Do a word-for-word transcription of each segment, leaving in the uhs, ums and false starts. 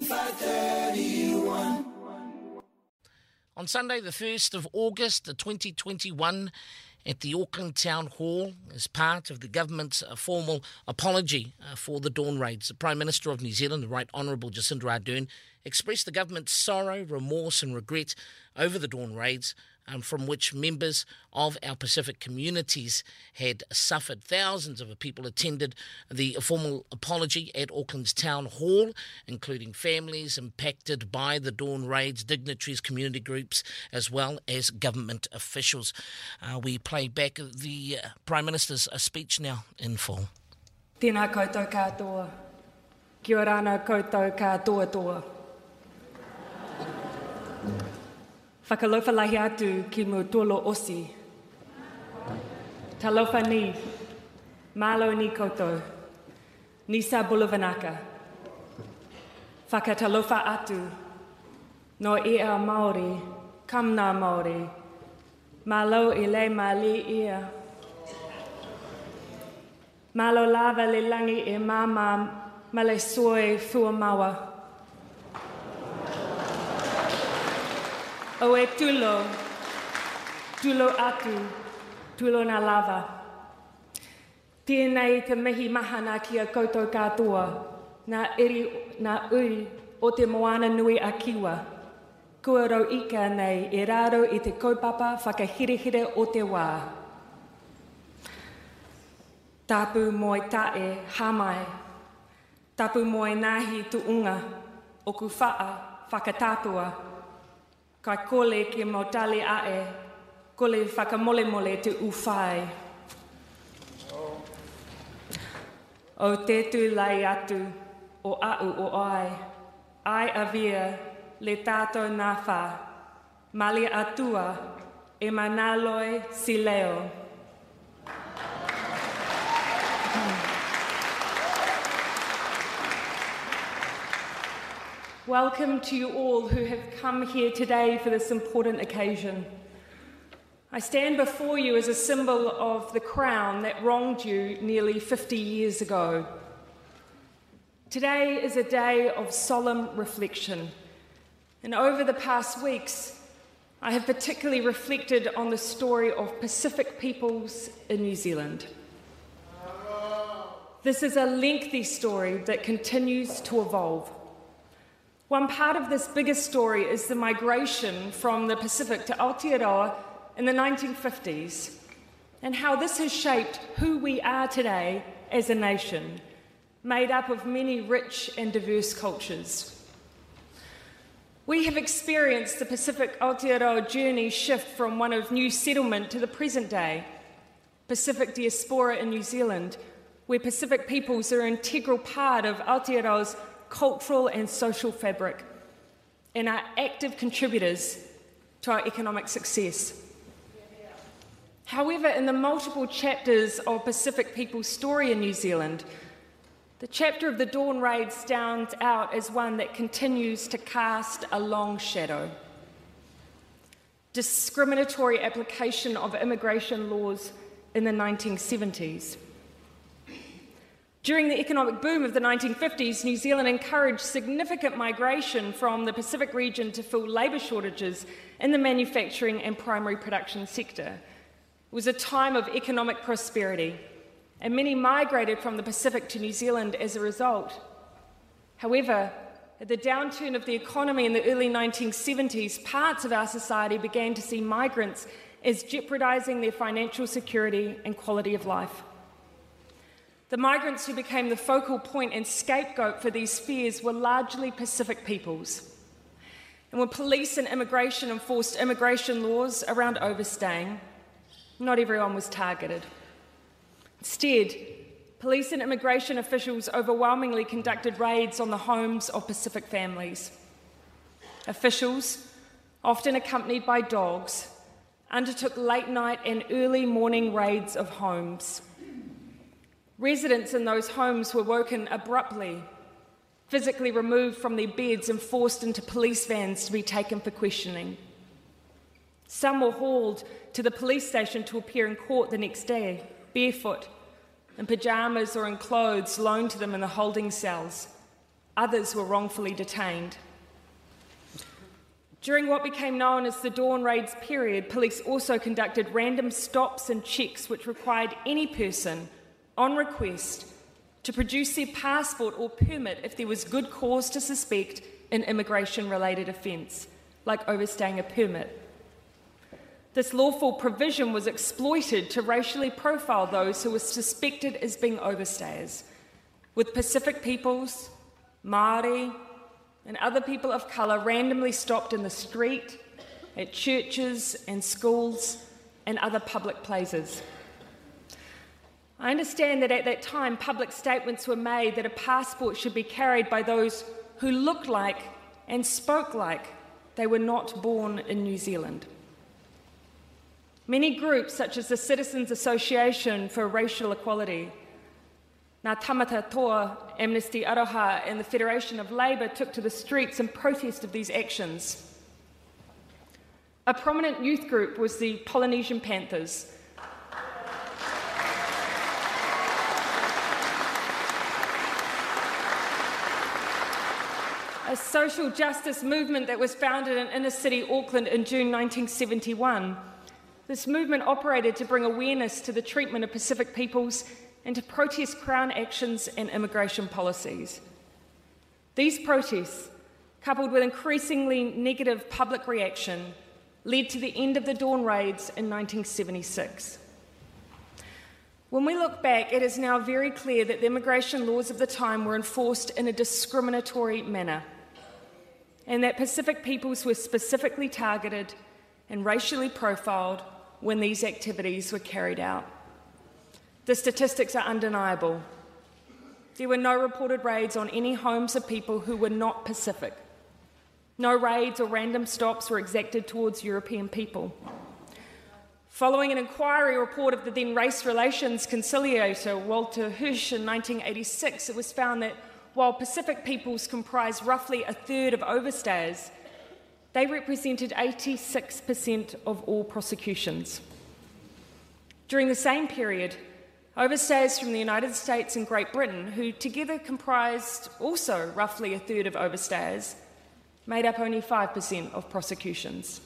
five thirty-one. On Sunday, the first of August, twenty twenty-one, at the Auckland Town Hall, as part of the government's uh, formal apology uh, for the Dawn raids, the Prime Minister of New Zealand, the Right Honourable Jacinda Ardern, expressed the government's sorrow, remorse and regret over the Dawn raids, um, from which members of our Pacific communities had suffered. Thousands of people attended the formal apology at Auckland's Town Hall, including families impacted by the Dawn raids, dignitaries, community groups, as well as government officials. Uh, we play back the uh, Prime Minister's uh, speech now in full. Tēnā koutou katoa. Kia ora ana koutou katoa toa. Whakalofa lahi atu ki mu tolo osi. Talofa ni, malo ni koutou, nisa bulavanaka. Whakatalofa atu, no ia Māori, kamna Māori, malo i le mali ia. Malo lava le langi e mama male soe fua mawa. O e tulo, tulo atu, tulo na lava. Tēnei te mihi mahana ki a koutou katoa, nā iri, nā uri o te moana nui a kiwa. Kua rau ika nei e raro i te kaupapa whakahirehire o te wā. Tapu moi tae hamai, tapu moi nahi tu unga, o ku whaa whakatapua. Kai kole ki mautali ae, kole whakamole mole te uwhai. O te tu lai atu, o au o ai, ai avia le tātou nā whā, mali atua e manaloi si leo. Welcome to you all who have come here today for this important occasion. I stand before you as a symbol of the Crown that wronged you nearly fifty years ago. Today is a day of solemn reflection, and over the past weeks, I have particularly reflected on the story of Pacific peoples in New Zealand. This is a lengthy story that continues to evolve. One part of this bigger story is the migration from the Pacific to Aotearoa in the nineteen fifties, and how this has shaped who we are today as a nation, made up of many rich and diverse cultures. We have experienced the Pacific Aotearoa journey shift from one of new settlement to the present day, Pacific diaspora in New Zealand, where Pacific peoples are an integral part of Aotearoa's cultural and social fabric, and are active contributors to our economic success. However, in the multiple chapters of Pacific people's story in New Zealand, the chapter of the Dawn Raid stands out as one that continues to cast a long shadow. Discriminatory application of immigration laws in the nineteen seventies. During the economic boom of the nineteen fifties, New Zealand encouraged significant migration from the Pacific region to fill labour shortages in the manufacturing and primary production sector. It was a time of economic prosperity, and many migrated from the Pacific to New Zealand as a result. However, at the downturn of the economy in the early nineteen seventies, parts of our society began to see migrants as jeopardising their financial security and quality of life. The migrants who became the focal point and scapegoat for these fears were largely Pacific peoples. And when police and immigration enforced immigration laws around overstaying, not everyone was targeted. Instead, police and immigration officials overwhelmingly conducted raids on the homes of Pacific families. Officials, often accompanied by dogs, undertook late-night and early morning raids of homes. Residents in those homes were woken abruptly, physically removed from their beds and forced into police vans to be taken for questioning. Some were hauled to the police station to appear in court the next day, barefoot, in pyjamas or in clothes loaned to them in the holding cells. Others were wrongfully detained. During what became known as the Dawn Raids period, police also conducted random stops and checks which required any person, on request, to produce their passport or permit if there was good cause to suspect an immigration-related offence, like overstaying a permit. This lawful provision was exploited to racially profile those who were suspected as being overstayers, with Pacific peoples, Māori, and other people of colour randomly stopped in the street, at churches and schools and other public places. I understand that at that time public statements were made that a passport should be carried by those who looked like and spoke like they were not born in New Zealand. Many groups, such as the Citizens Association for Racial Equality, Ngā Tamata Toa, Amnesty Aroha and the Federation of Labour took to the streets in protest of these actions. A prominent youth group was the Polynesian Panthers. A social justice movement that was founded in inner city Auckland in June nineteen seventy-one. This movement operated to bring awareness to the treatment of Pacific peoples and to protest Crown actions and immigration policies. These protests, coupled with increasingly negative public reaction, led to the end of the Dawn Raids in nineteen seventy-six. When we look back, it is now very clear that the immigration laws of the time were enforced in a discriminatory manner, and that Pacific peoples were specifically targeted and racially profiled when these activities were carried out. The statistics are undeniable. There were no reported raids on any homes of people who were not Pacific. No raids or random stops were exacted towards European people. Following an inquiry report of the then Race Relations Conciliator Walter Hirsch in nineteen eighty-six, it was found that while Pacific peoples comprised roughly a third of overstayers, they represented eighty-six percent of all prosecutions. During the same period, overstayers from the United States and Great Britain, who together comprised also roughly a third of overstayers, made up only five percent of prosecutions.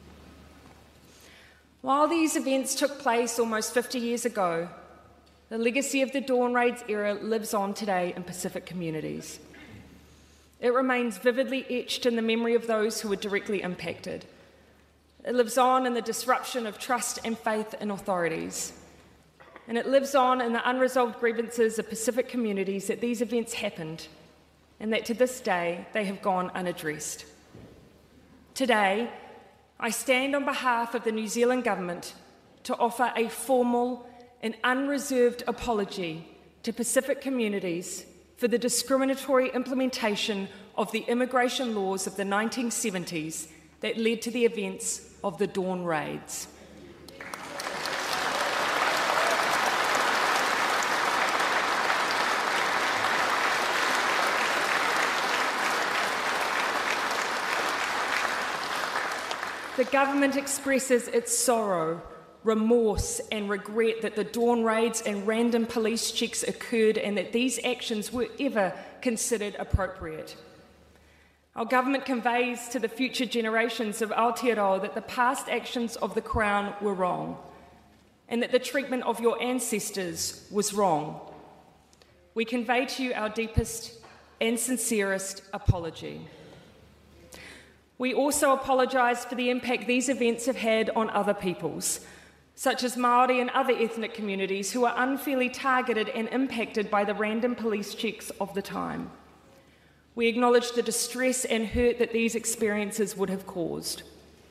While these events took place almost fifty years ago, the legacy of the Dawn Raids era lives on today in Pacific communities. It remains vividly etched in the memory of those who were directly impacted. It lives on in the disruption of trust and faith in authorities. And it lives on in the unresolved grievances of Pacific communities that these events happened and that to this day they have gone unaddressed. Today, I stand on behalf of the New Zealand Government to offer a formal and unreserved apology to Pacific communities for the discriminatory implementation of the immigration laws of the nineteen seventies that led to the events of the Dawn Raids. The government expresses its sorrow, remorse and regret that the Dawn Raids and random police checks occurred and that these actions were ever considered appropriate. Our government conveys to the future generations of Aotearoa that the past actions of the Crown were wrong and that the treatment of your ancestors was wrong. We convey to you our deepest and sincerest apology. We also apologise for the impact these events have had on other peoples, such as Māori and other ethnic communities who are unfairly targeted and impacted by the random police checks of the time. We acknowledge the distress and hurt that these experiences would have caused.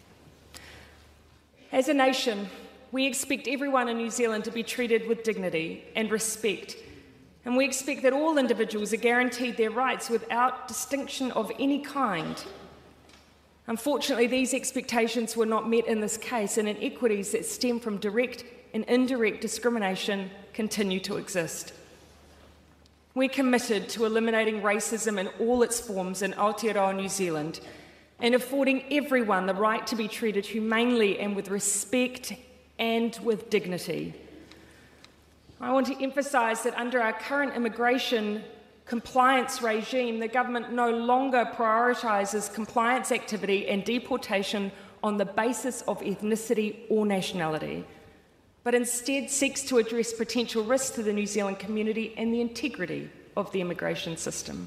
As a nation, we expect everyone in New Zealand to be treated with dignity and respect, and we expect that all individuals are guaranteed their rights without distinction of any kind. Unfortunately, these expectations were not met in this case, and inequities that stem from direct and indirect discrimination continue to exist. We're committed to eliminating racism in all its forms in Aotearoa, New Zealand, and affording everyone the right to be treated humanely and with respect and with dignity. I want to emphasise that under our current immigration compliance regime, the government no longer prioritises compliance activity and deportation on the basis of ethnicity or nationality, but instead seeks to address potential risks to the New Zealand community and the integrity of the immigration system.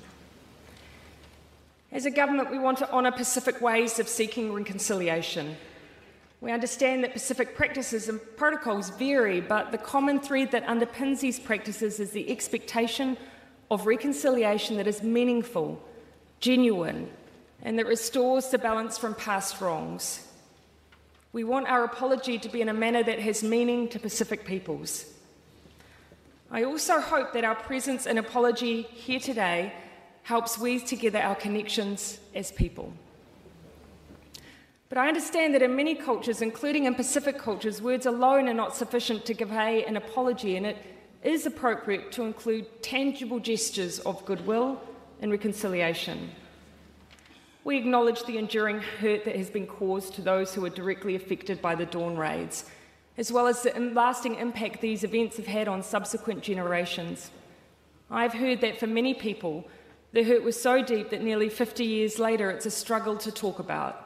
As a government, we want to honour Pacific ways of seeking reconciliation. We understand that Pacific practices and protocols vary, but the common thread that underpins these practices is the expectation of reconciliation that is meaningful, genuine, and that restores the balance from past wrongs. We want our apology to be in a manner that has meaning to Pacific peoples. I also hope that our presence and apology here today helps weave together our connections as people. But I understand that in many cultures, including in Pacific cultures, words alone are not sufficient to convey an apology, and it is appropriate to include tangible gestures of goodwill and reconciliation. We acknowledge the enduring hurt that has been caused to those who were directly affected by the Dawn raids, as well as the lasting impact these events have had on subsequent generations. I've heard that for many people, the hurt was so deep that nearly fifty years later it's a struggle to talk about.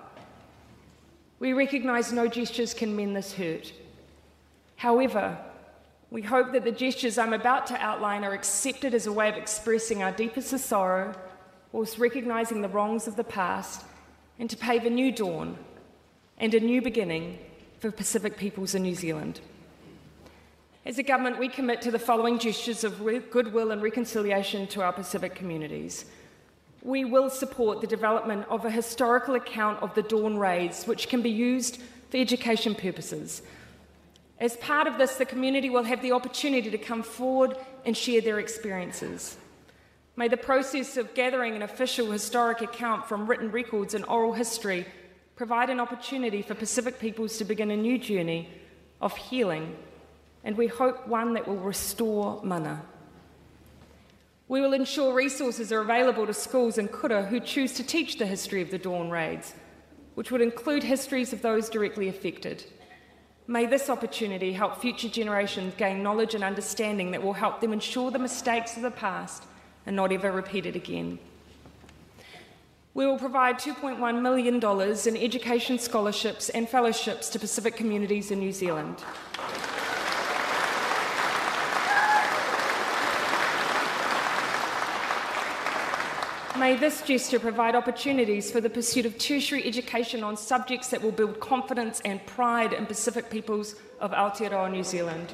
We recognise no gestures can mend this hurt. However, we hope that the gestures I'm about to outline are accepted as a way of expressing our deepest sorrow, whilst recognising the wrongs of the past, and to pave a new dawn and a new beginning for Pacific peoples in New Zealand. As a government, we commit to the following gestures of goodwill and reconciliation to our Pacific communities. We will support the development of a historical account of the Dawn raids, which can be used for education purposes. As part of this, the community will have the opportunity to come forward and share their experiences. May the process of gathering an official historic account from written records and oral history provide an opportunity for Pacific peoples to begin a new journey of healing, and we hope one that will restore mana. We will ensure resources are available to schools and kura who choose to teach the history of the Dawn raids, which would include histories of those directly affected. May this opportunity help future generations gain knowledge and understanding that will help them ensure the mistakes of the past are not ever repeated again. We will provide two point one million dollars in education scholarships and fellowships to Pacific communities in New Zealand. May this gesture provide opportunities for the pursuit of tertiary education on subjects that will build confidence and pride in Pacific peoples of Aotearoa, New Zealand.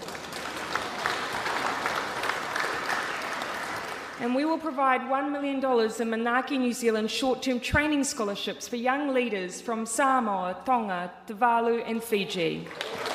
And we will provide one million dollars in Manaaki New Zealand short-term training scholarships for young leaders from Samoa, Tonga, Tuvalu and Fiji.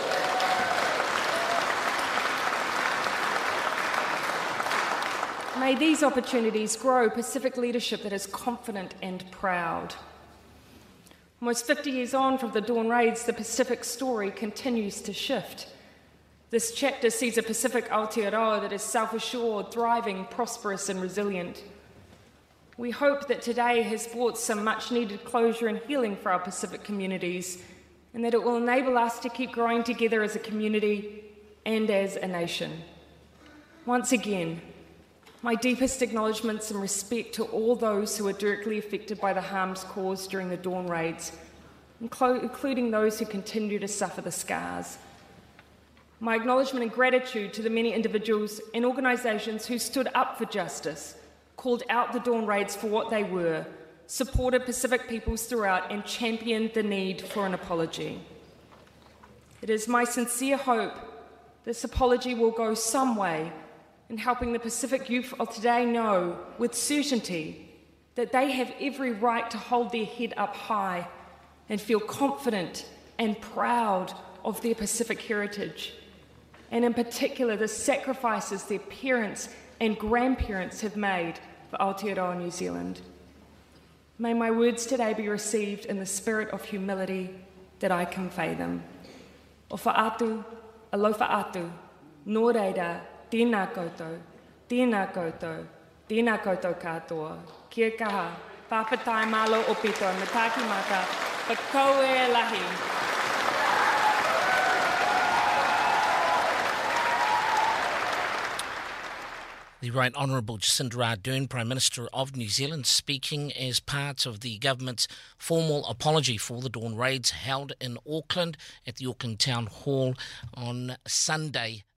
May these opportunities grow Pacific leadership that is confident and proud. Almost fifty years on from the Dawn raids, the Pacific story continues to shift. This chapter sees a Pacific Aotearoa that is self-assured, thriving, prosperous and resilient. We hope that today has brought some much-needed closure and healing for our Pacific communities, and that it will enable us to keep growing together as a community and as a nation. Once again, my deepest acknowledgements and respect to all those who were directly affected by the harms caused during the Dawn raids, including those who continue to suffer the scars. My acknowledgement and gratitude to the many individuals and organisations who stood up for justice, called out the Dawn raids for what they were, supported Pacific peoples throughout and championed the need for an apology. It is my sincere hope this apology will go some way in helping the Pacific youth of today know with certainty that they have every right to hold their head up high and feel confident and proud of their Pacific heritage, and in particular the sacrifices their parents and grandparents have made for Aotearoa New Zealand. May my words today be received in the spirit of humility that I convey them. O whaatu, alofa atu, nō reira, tēnā koutou, tēnā koutou, tēnā koutou katoa, kia kaha, whāwhatai malo o pito, mataki mata, whakaue lahi. The Right Honourable Jacinda Ardern, Prime Minister of New Zealand, speaking as part of the government's formal apology for the dawn raids held in Auckland at the Auckland Town Hall on Sunday.